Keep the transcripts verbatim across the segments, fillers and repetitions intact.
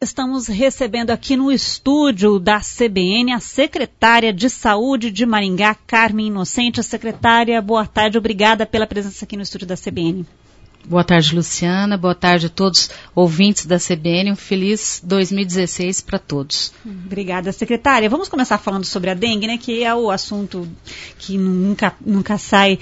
Estamos recebendo aqui no estúdio da C B N a secretária de Saúde de Maringá, Carmen Inocente. Secretária, boa tarde, obrigada pela presença aqui no estúdio da C B N. Boa tarde, Luciana, boa tarde a todos ouvintes da C B N, um feliz dois mil e dezesseis para todos. Obrigada, secretária. Vamos começar falando sobre a dengue, né, que é o assunto que nunca, nunca sai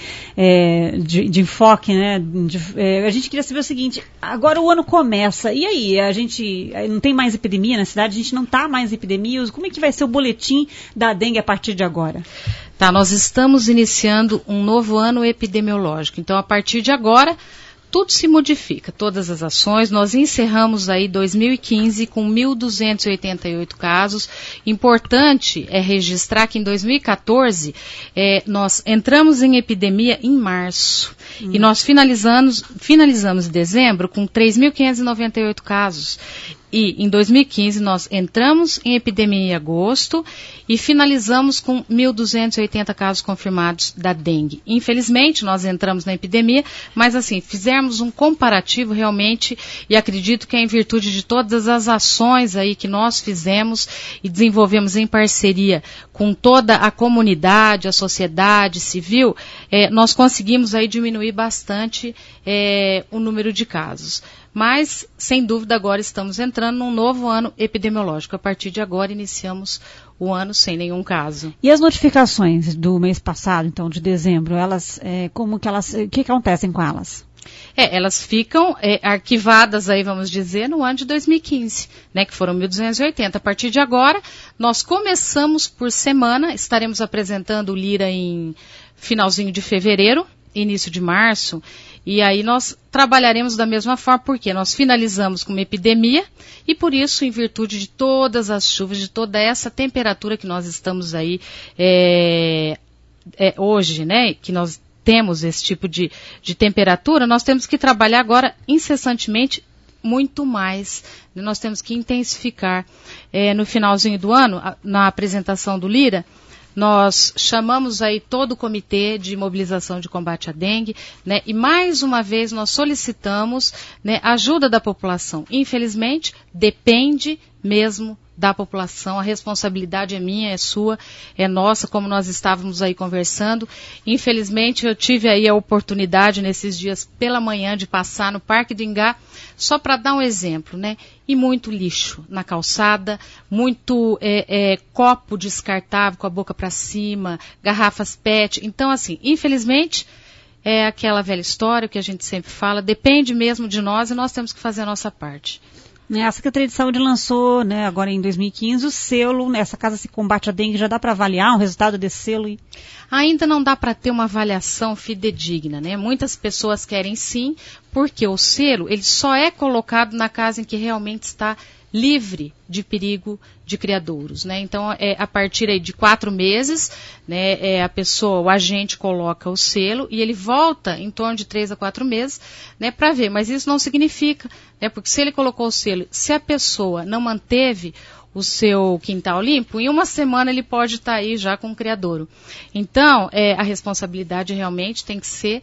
é, de, de enfoque, né, de, é, a gente queria saber o seguinte, agora o ano começa, e aí, a gente não tem mais epidemia na cidade, a gente não está mais em epidemia, como é que vai ser o boletim da dengue a partir de agora? Tá, nós estamos iniciando um novo ano epidemiológico, então a partir de agora, tudo se modifica, todas as ações. Nós encerramos aí dois mil e quinze com mil duzentos e oitenta e oito casos. Importante é registrar que em dois mil e quatorze é, nós entramos em epidemia em março hum. e nós finalizamos, finalizamos em dezembro com três mil quinhentos e noventa e oito casos. E em dois mil e quinze nós entramos em epidemia em agosto e finalizamos com mil duzentos e oitenta casos confirmados da dengue. Infelizmente nós entramos na epidemia, mas assim, fizemos um comparativo realmente e acredito que é em virtude de todas as ações aí que nós fizemos e desenvolvemos em parceria com toda a comunidade, a sociedade civil, eh, nós conseguimos aí diminuir bastante eh, o número de casos. Mas, sem dúvida, agora estamos entrando num novo ano epidemiológico. A partir de agora, iniciamos o ano sem nenhum caso. E as notificações do mês passado, então, de dezembro, elas, é, como que elas, o que, que acontecem com elas? É, elas ficam é, arquivadas aí, vamos dizer, no ano de dois mil e quinze, né, que foram mil duzentos e oitenta. A partir de agora, nós começamos por semana, estaremos apresentando o Lira em finalzinho de fevereiro, início de março, e aí nós trabalharemos da mesma forma, porque nós finalizamos com uma epidemia e por isso, em virtude de todas as chuvas, de toda essa temperatura que nós estamos aí é, é, hoje, né, que nós temos esse tipo de, de temperatura, nós temos que trabalhar agora incessantemente muito mais. Nós temos que intensificar. É, no finalzinho do ano, a, na apresentação do Lira, nós chamamos aí todo o comitê de mobilização de combate à dengue, né, e mais uma vez nós solicitamos, né, ajuda da população. Infelizmente, depende mesmo da população, a responsabilidade é minha, é sua, é nossa, como nós estávamos aí conversando. Infelizmente, eu tive aí a oportunidade nesses dias pela manhã de passar no Parque do Ingá, só para dar um exemplo, né? E muito lixo na calçada, muito é, é, copo descartável com a boca para cima, garrafas pet. Então, assim, infelizmente, é aquela velha história que a gente sempre fala, depende mesmo de nós e nós temos que fazer a nossa parte. A Secretaria de Saúde lançou, né, agora em dois mil e quinze, o selo, nessa Casa Se Combate à Dengue, já dá para avaliar o resultado desse selo? E... Ainda não dá para ter uma avaliação fidedigna, né? Muitas pessoas querem sim, porque o selo, ele só é colocado na casa em que realmente está livre de perigo de criadouros, né? Então, é, a partir aí de quatro meses, né, é, a pessoa, o agente coloca o selo e ele volta em torno de três a quatro meses, né, para ver. Mas isso não significa, né, porque se ele colocou o selo, se a pessoa não manteve o seu quintal limpo, em uma semana ele pode estar aí já com o criadouro. Então, é, a responsabilidade realmente tem que ser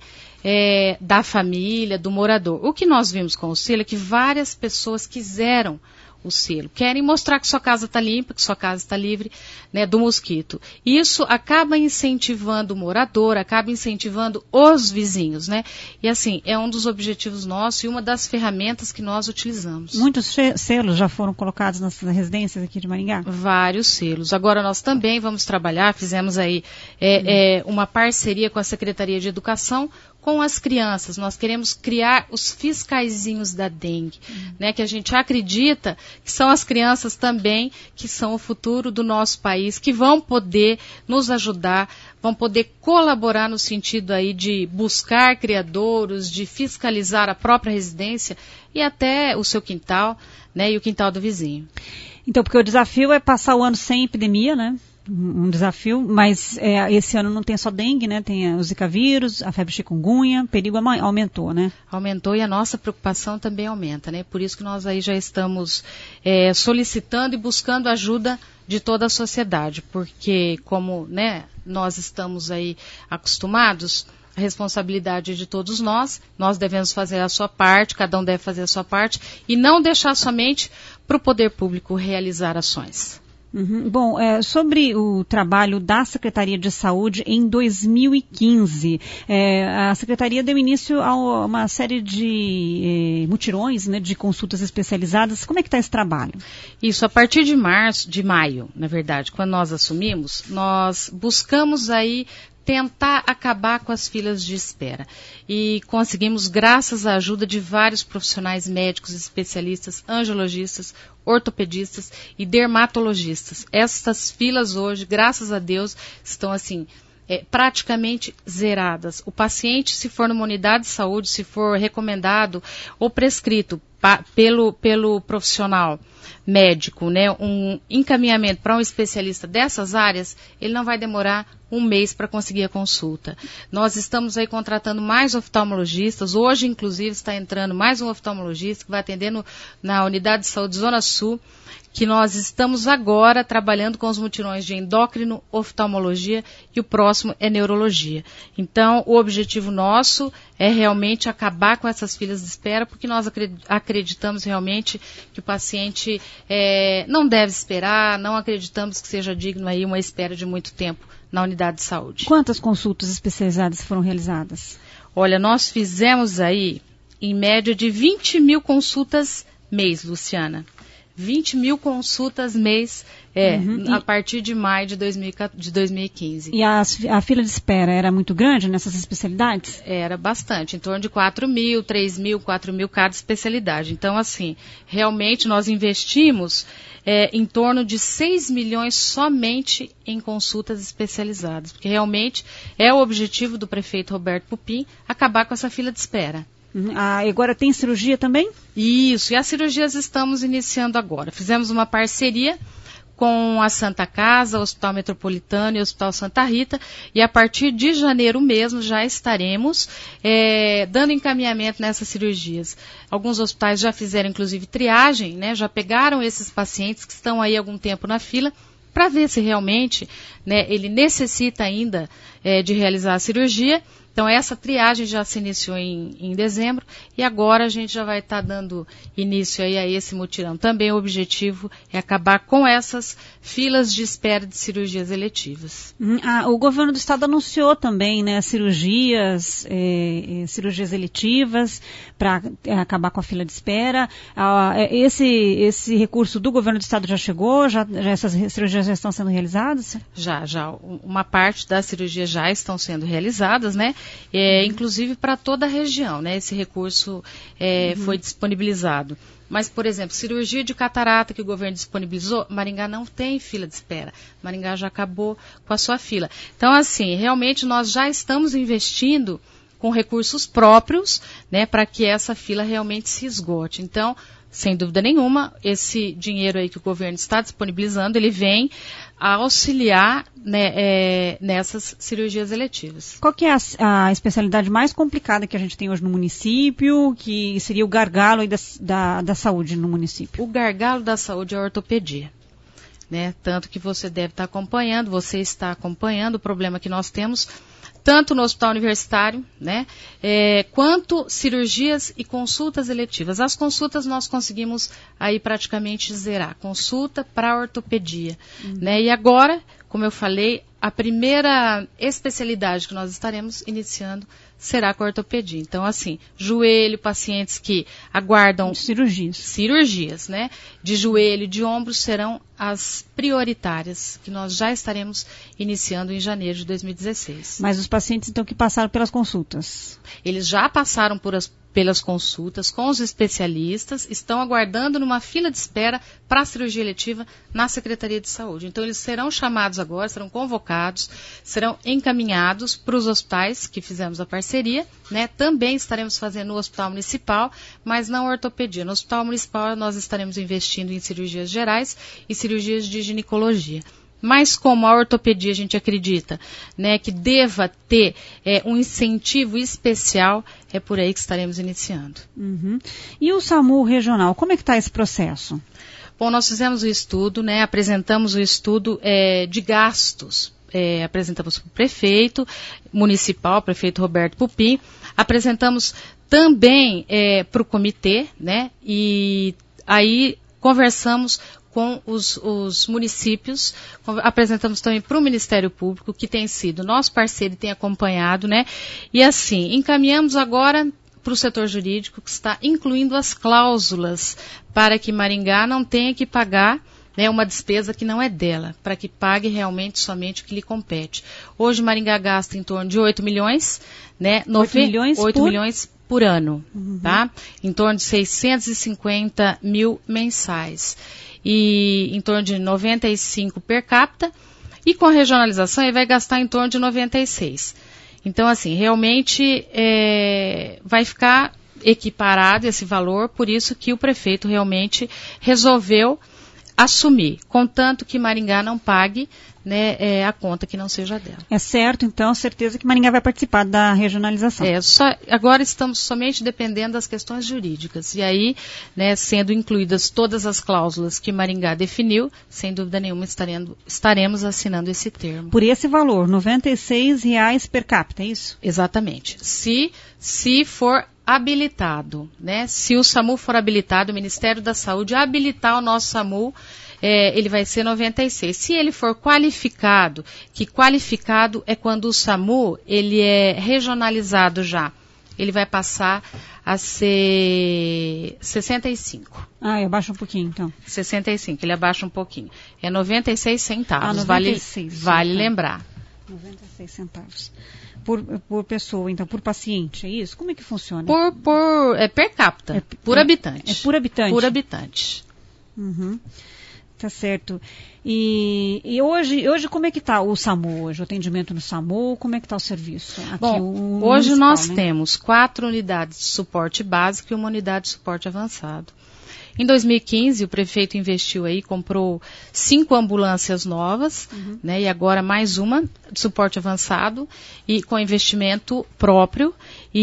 é, da família, do morador. O que nós vimos com o selo é que várias pessoas quiseram o selo, querem mostrar que sua casa está limpa, que sua casa está livre, né, do mosquito. Isso acaba incentivando o morador, acaba incentivando os vizinhos, né? E assim, é um dos objetivos nossos e uma das ferramentas que nós utilizamos. Muitos selos já foram colocados nas residências aqui de Maringá? Vários selos. Agora nós também vamos trabalhar, fizemos aí é, hum. é, uma parceria com a Secretaria de Educação, com as crianças. Nós queremos criar os fiscaizinhos da dengue, uhum. né, que a gente acredita que são as crianças também que são o futuro do nosso país, que vão poder nos ajudar, vão poder colaborar no sentido aí de buscar criadouros, de fiscalizar a própria residência e até o seu quintal, né, e o quintal do vizinho. Então, porque o desafio é passar o ano sem epidemia, né? Um desafio, mas é, esse ano não tem só dengue, né? Tem o zika vírus, a febre chikungunya, o perigo aumentou, né? Aumentou e a nossa preocupação também aumenta, né? Por isso que nós aí já estamos é, solicitando e buscando ajuda de toda a sociedade, porque como, né, nós estamos aí acostumados, a responsabilidade é de todos nós, nós devemos fazer a sua parte, cada um deve fazer a sua parte e não deixar somente para o poder público realizar ações. Uhum. Bom, é, sobre o trabalho da Secretaria de Saúde em dois mil e quinze, é, a Secretaria deu início a uma série de é, mutirões, né, de consultas especializadas. Como é que está esse trabalho? Isso, a partir de março, de maio, na verdade, quando nós assumimos, nós buscamos aí tentar acabar com as filas de espera. E conseguimos, graças à ajuda de vários profissionais médicos, especialistas, angiologistas, ortopedistas e dermatologistas. Essas filas hoje, graças a Deus, estão assim, é, praticamente zeradas. O paciente, se for numa unidade de saúde, se for recomendado ou prescrito pa, pelo, pelo profissional médico, né, um encaminhamento para um especialista dessas áreas, ele não vai demorar um mês para conseguir a consulta. Nós estamos aí contratando mais oftalmologistas. Hoje, inclusive, está entrando mais um oftalmologista que vai atender no, na unidade de saúde Zona Sul, que nós estamos agora trabalhando com os mutirões de endócrino, oftalmologia e o próximo é neurologia. Então, o objetivo nosso é realmente acabar com essas filas de espera, porque nós acreditamos realmente que o paciente é, não deve esperar, não acreditamos que seja digno aí uma espera de muito tempo na unidade de saúde. Quantas consultas especializadas foram realizadas? Olha, nós fizemos aí, em média, de vinte mil consultas mês, Luciana. vinte mil consultas mês, é, uhum. a partir de maio de, dois mil, de dois mil e quinze. E a, a fila de espera era muito grande nessas especialidades? Era bastante, em torno de quatro mil, três mil, quatro mil cada especialidade. Então, assim, realmente nós investimos é, em torno de seis milhões somente em consultas especializadas, porque realmente é o objetivo do prefeito Roberto Pupim acabar com essa fila de espera. Uhum. Ah, agora tem cirurgia também? Isso, e as cirurgias estamos iniciando agora. Fizemos uma parceria com a Santa Casa, o Hospital Metropolitano e o Hospital Santa Rita, e a partir de janeiro mesmo já estaremos é, dando encaminhamento nessas cirurgias. Alguns hospitais já fizeram inclusive triagem, né, já pegaram esses pacientes que estão aí há algum tempo na fila, para ver se realmente, né, ele necessita ainda é, de realizar a cirurgia. Então, essa triagem já se iniciou em, em dezembro e agora a gente já vai estar tá dando início aí a esse mutirão. Também o objetivo é acabar com essas filas de espera de cirurgias eletivas. Hum, ah, o governo do estado anunciou também, né, cirurgias, eh, cirurgias eletivas para eh, acabar com a fila de espera. Ah, esse, esse recurso do governo do estado já chegou? Já, já essas cirurgias já estão sendo realizadas? Já, já. Uma parte das cirurgias já estão sendo realizadas, né? É, inclusive para toda a região, né? Esse recurso é, uhum. foi disponibilizado. Mas, por exemplo, cirurgia de catarata que o governo disponibilizou, Maringá não tem fila de espera. Maringá já acabou com a sua fila. Então, assim, realmente nós já estamos investindo com recursos próprios, né, para que essa fila realmente se esgote. Então, sem dúvida nenhuma, esse dinheiro aí que o governo está disponibilizando, ele vem a auxiliar, né, é, nessas cirurgias eletivas. Qual que é a, a especialidade mais complicada que a gente tem hoje no município, que seria o gargalo aí da, da, da saúde no município? O gargalo da saúde é a ortopedia. Né? Tanto que você deve estar acompanhando, você está acompanhando o problema que nós temos, tanto no hospital universitário, né, é, quanto cirurgias e consultas eletivas. As consultas nós conseguimos aí praticamente zerar, consulta para ortopedia. Uhum. Né, e agora, como eu falei, a primeira especialidade que nós estaremos iniciando será com a ortopedia. Então, assim, joelho, pacientes que aguardam cirurgias, cirurgias, né, de joelho, de ombro, serão as prioritárias, que nós já estaremos iniciando em janeiro de dois mil e dezesseis. Mas os pacientes, então, que passaram pelas consultas? Eles já passaram por as, pelas consultas com os especialistas, estão aguardando numa fila de espera para a cirurgia eletiva na Secretaria de Saúde. Então, eles serão chamados agora, serão convocados, serão encaminhados para os hospitais que fizemos a parceria, né? Também estaremos fazendo no Hospital Municipal, mas não ortopedia. No Hospital Municipal, nós estaremos investindo em cirurgias gerais e cirurgias de ginecologia. Mas como a ortopedia a gente acredita, né, que deva ter é, um incentivo especial, é por aí que estaremos iniciando. Uhum. E o SAMU regional, como é que está esse processo? Bom, nós fizemos o estudo, né, apresentamos o estudo é, de gastos. É, apresentamos para o prefeito municipal, prefeito Roberto Pupim, apresentamos também é, para o comitê, né, e aí conversamos com os, os municípios, apresentamos também para o Ministério Público, que tem sido nosso parceiro e tem acompanhado, né? E assim, encaminhamos agora para o setor jurídico, que está incluindo as cláusulas para que Maringá não tenha que pagar, né, uma despesa que não é dela, para que pague realmente somente o que lhe compete. Hoje Maringá gasta em torno de oito milhões, né? oito milhões, oito por... milhões por ano, uhum. tá? Em torno de seiscentos e cinquenta mil mensais. E em torno de noventa e cinco per capita, e com a regionalização ele vai gastar em torno de noventa e seis. Então, assim, realmente é, vai ficar equiparado esse valor, por isso que o prefeito realmente resolveu assumir, contanto que Maringá não pague, né, é, a conta que não seja dela. É certo, então, certeza que Maringá vai participar da regionalização. É, só, agora estamos somente dependendo das questões jurídicas, e aí, né, sendo incluídas todas as cláusulas que Maringá definiu, sem dúvida nenhuma estaremos, estaremos assinando esse termo. Por esse valor, noventa e seis reais per capita, é isso? Exatamente. Se, se for habilitado, né, se o SAMU for habilitado, o Ministério da Saúde habilitar o nosso SAMU, É, ele vai ser noventa e seis. Se ele for qualificado, que qualificado é quando o SAMU ele é regionalizado já, ele vai passar a ser sessenta e cinco. Ah, abaixa um pouquinho, então. sessenta e cinco, ele abaixa um pouquinho. É noventa e seis centavos, ah, noventa e seis, vale, vale então. lembrar. noventa e seis centavos. Por, por pessoa, então, por paciente, é isso? Como é que funciona? Por, por, é per capita, é, por é, habitante. É por habitante? Por habitante. Uhum. Tá certo. E, e hoje, hoje, como é que está o SAMU hoje? O atendimento no SAMU, como é que está o serviço? Aqui, Bom, o, o hoje nós né? temos quatro unidades de suporte básico e uma unidade de suporte avançado. Em dois mil e quinze, o prefeito investiu aí, comprou cinco ambulâncias novas, uhum. né, e agora mais uma de suporte avançado, e com investimento próprio.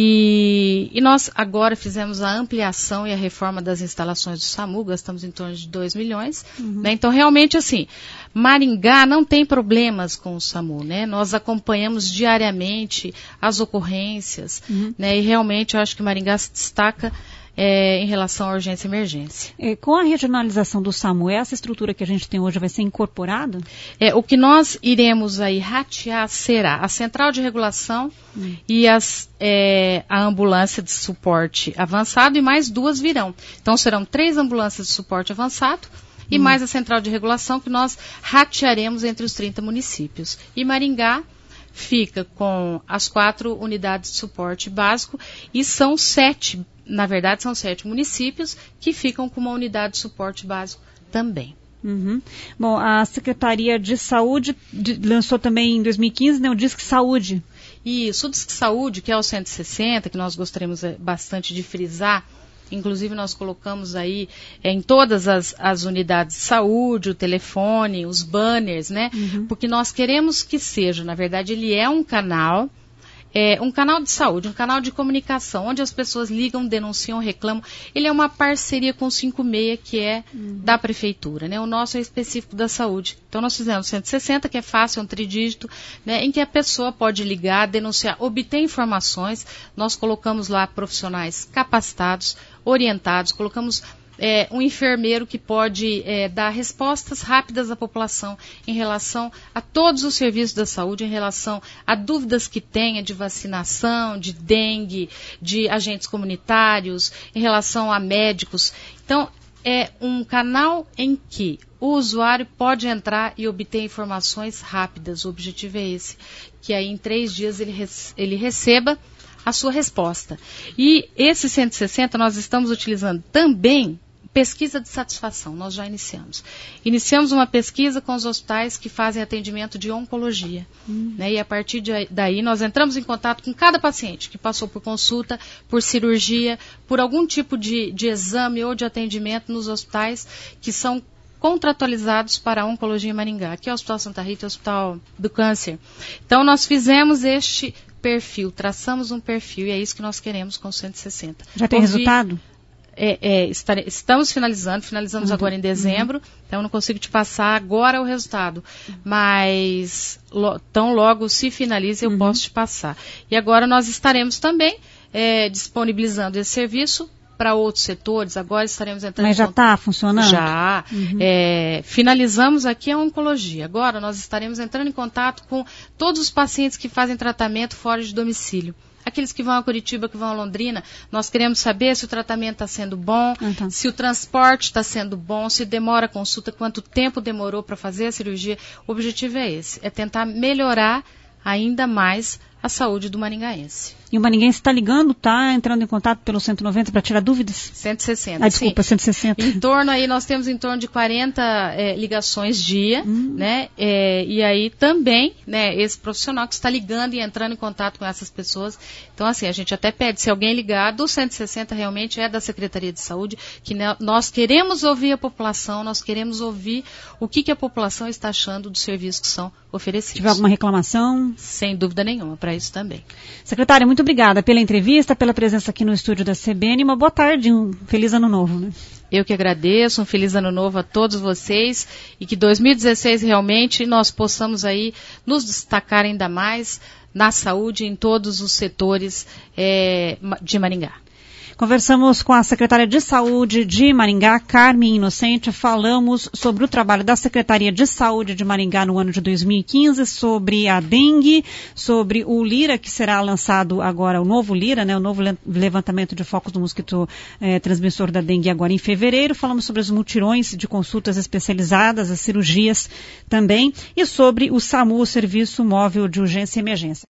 E, e nós agora fizemos a ampliação e a reforma das instalações do SAMU, gastamos em torno de dois milhões. Uhum. Né, então, realmente, assim, Maringá não tem problemas com o SAMU, né? Nós acompanhamos diariamente as ocorrências, uhum. né, e realmente eu acho que Maringá se destaca É, em relação à urgência e emergência. É, com a regionalização do SAMU, essa estrutura que a gente tem hoje vai ser incorporada? É, o que nós iremos aí ratear será a central de regulação hum. e as, é, a ambulância de suporte avançado, e mais duas virão. Então serão três ambulâncias de suporte avançado e hum. mais a central de regulação, que nós ratearemos entre os trinta municípios. E Maringá fica com as quatro unidades de suporte básico, e são sete Na verdade, são sete municípios que ficam com uma unidade de suporte básico também. Uhum. Bom, a Secretaria de Saúde de, lançou também em dois mil e quinze, né, o Disque Saúde. Isso, o Disque Saúde, que é o cento e sessenta, que nós gostaríamos bastante de frisar. Inclusive, nós colocamos aí é, em todas as, as unidades de saúde, o telefone, os banners, né? Uhum. Porque nós queremos que seja, na verdade, ele é um canal... É um canal de saúde, um canal de comunicação, onde as pessoas ligam, denunciam, reclamam. Ele é uma parceria com o cinquenta e seis, que é uhum. da prefeitura, né? O nosso é específico da saúde. Então, nós fizemos o cento e sessenta, que é fácil, é um tridígito, né? Em que a pessoa pode ligar, denunciar, obter informações. Nós colocamos lá profissionais capacitados, orientados, colocamos... É, um enfermeiro que pode é, dar respostas rápidas à população em relação a todos os serviços da saúde, em relação a dúvidas que tenha de vacinação, de dengue, de agentes comunitários, em relação a médicos. Então, é um canal em que o usuário pode entrar e obter informações rápidas. O objetivo é esse, que aí em três dias ele, rece- ele receba a sua resposta. E esse cento e sessenta nós estamos utilizando também pesquisa de satisfação, nós já iniciamos. Iniciamos uma pesquisa com os hospitais que fazem atendimento de oncologia. Hum. Né, e a partir de, daí nós entramos em contato com cada paciente que passou por consulta, por cirurgia, por algum tipo de, de exame ou de atendimento nos hospitais que são contratualizados para a Oncologia em Maringá, que é o Hospital Santa Rita e o Hospital do Câncer. Então nós fizemos este perfil, traçamos um perfil, e é isso que nós queremos com o cento e sessenta. Já tem Ouvi... resultado? É, é, estar, estamos finalizando, finalizamos uhum. agora em dezembro, uhum. então eu não consigo te passar agora o resultado, uhum. mas lo, tão logo se finalize eu uhum. posso te passar. E agora nós estaremos também é, disponibilizando esse serviço para outros setores, agora estaremos entrando... Mas já está funcionando? Já. Uhum. É, finalizamos aqui a oncologia. Agora nós estaremos entrando em contato com todos os pacientes que fazem tratamento fora de domicílio. Aqueles que vão a Curitiba, que vão a Londrina, nós queremos saber se o tratamento está sendo bom, então. se o transporte está sendo bom, se demora a consulta, quanto tempo demorou para fazer a cirurgia. O objetivo é esse, é tentar melhorar ainda mais a saúde do maringaense. E o maringaense está ligando, está entrando em contato pelo cento e noventa para tirar dúvidas? cento e sessenta. Ah, desculpa, sim. cento e sessenta. Em torno aí, nós temos em torno de quarenta é, ligações dia, hum. né? É, e aí também, né, esse profissional que está ligando e entrando em contato com essas pessoas. Então, assim, a gente até pede, se alguém ligar, do cento e sessenta realmente é da Secretaria de Saúde, que nós queremos ouvir a população, nós queremos ouvir o que, que a população está achando dos serviços que são oferecidos. Se tiver alguma reclamação? Sem dúvida nenhuma, para isso também. Secretária, muito obrigada pela entrevista, pela presença aqui no estúdio da C B N. Uma boa tarde, um feliz ano novo, né? Eu que agradeço, um feliz ano novo a todos vocês e que dois mil e dezesseis realmente nós possamos aí nos destacar ainda mais na saúde em todos os setores é, de Maringá. Conversamos com a secretária de Saúde de Maringá, Carmen Inocente. Falamos sobre o trabalho da Secretaria de Saúde de Maringá no ano de dois mil e quinze, sobre a dengue, sobre o Lira, que será lançado agora, o novo Lira, né, o novo levantamento de focos do mosquito eh, transmissor da dengue agora em fevereiro. Falamos sobre os mutirões de consultas especializadas, as cirurgias também, e sobre o SAMU, o Serviço Móvel de Urgência e Emergência.